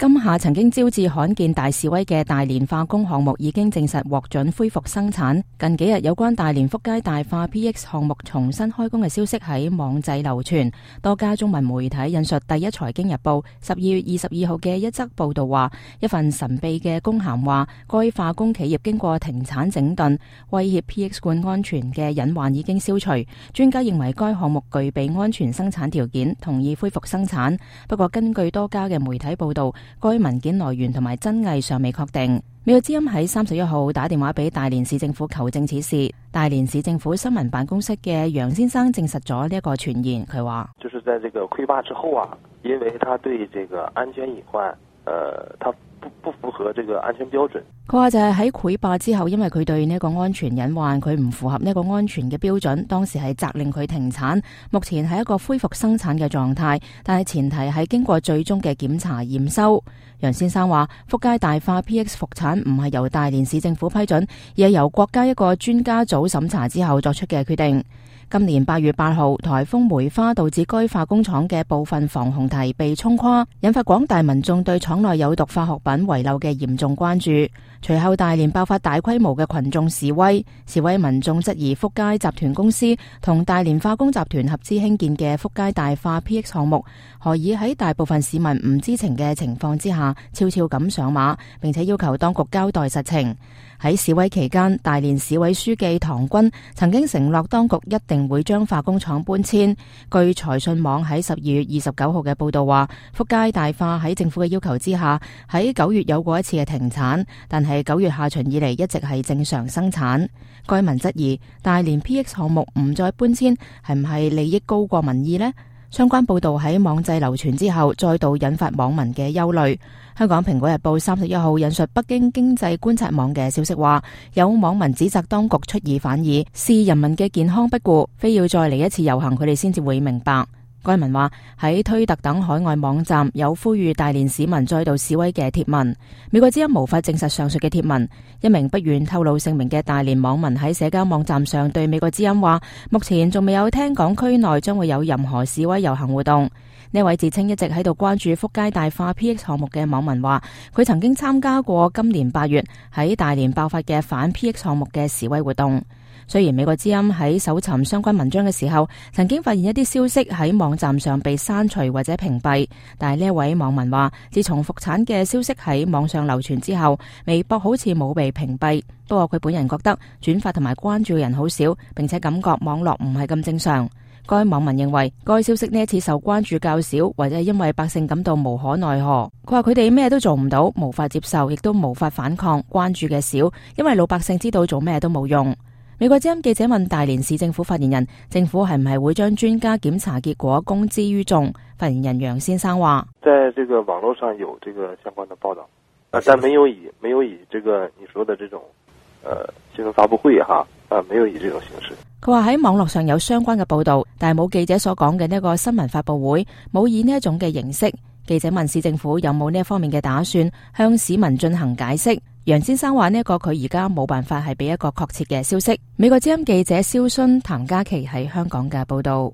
今夏曾經招致罕見大示威嘅大連化工項目已經證實獲准恢復生產。近幾日有關大連福佳大化 PX 項目重新開工嘅消息喺網際流傳，多家中文媒體引述第一財經日報12月22號嘅一則報道話，一份神秘嘅公函話，該化工企業經過停產整頓，威脅 PX 罐安全嘅隱患已經消除。專家認為該項目具備安全生產條件，同意恢復生產。不過根據多家嘅媒體報道，該文件來源同埋真偽尚未確定。美國之音喺31號打電話俾大連市政府求證此事。大連市政府新聞辦公室嘅楊先生證實咗呢一個傳言。佢話： 就是在這個潰壩之後啊，因為他對這個安全隱患，他不符合這個安全標準。 佢話就係喺潰壩之後，因為佢對呢個安全隱患，佢唔符合呢個安全嘅標準，當時係責令佢停產。目前係一個恢復生產嘅狀態，但係前提係經過最終嘅檢查驗收。楊先生話：福佳大化 PX 復產唔係由大連市政府批准，而係由國家一個專家組審查之後作出嘅決定。今年8月8號，颱風梅花導致該化工廠嘅部分防洪堤被沖垮，引發廣大民眾對廠內有毒化學品遺漏嘅嚴重關注。隨後大連爆發大規模嘅群眾示威，示威民眾質疑福佳集團公司同大連化工集團合資興建嘅福佳大化 PX 項目，何以喺大部分市民唔知情嘅情況之下，悄悄咁上馬，並且要求當局交代實情。喺示威期間，大連市委書記唐軍曾經承諾當局一定會將化工廠搬遷。據財訊網喺12月29號嘅報道話，福佳大化喺政府嘅要求之下，喺9月有過一次嘅停產，但係9月下旬以嚟一直係正常生產。該文質疑大連 PX 項目唔再搬遷，係唔係利益高過民意呢？相關報道喺網際流傳之後，再度引發網民嘅憂慮。香港蘋果日報31號引述北京經濟觀察網嘅消息話，有網民指責當局出爾反爾，視人民嘅健康不顧，非要再嚟一次遊行，佢哋先至會明白。該文話喺推特等海外網站有呼籲大連市民再度示威嘅貼文。美國之音無法證實上述嘅貼文。一名不願透露姓名嘅大連網民喺社交網站上對美國之音話，目前仲未有聽講區內將會有任何示威遊行活動。呢位自稱一直喺度關注福佳大化 PX 項目嘅網民話，佢曾經參加過今年8月喺大連爆發嘅反 PX 項目嘅示威活動。雖然美國之音喺搜尋相關文章嘅時候，曾經發現一啲消息喺網站上被刪除或者屏蔽，但係呢一位網民話，自從復產嘅消息喺網上流傳之後，微博好似冇被屏蔽。不過佢本人覺得轉發同埋關注嘅人好少，並且感覺網絡唔係咁正常。該網民認為該消息呢一次受關注較少，或者係因為百姓感到無可奈何。佢話佢哋咩都做唔到，無法接受，亦都無法反抗。關注嘅少，因為老百姓知道做咩都冇用。美國之音記者問大連市政府發言人，政府係唔係會將專家檢查結果公之於眾？發言人楊先生話： 在這個網絡上有這個相關的報道，但沒有以這個你說的這種新聞發佈會沒有以這種形式。 佢話喺網絡上有相關嘅報道，但係冇記者所講嘅呢個新聞發佈會，冇以呢一種嘅形式。記者問市政府有冇呢一方面嘅打算，向市民進行解釋。楊先生話呢一個佢而家冇辦法係俾一個確切嘅消息。美國之音記者蕭勳、譚嘉琪喺香港嘅報道。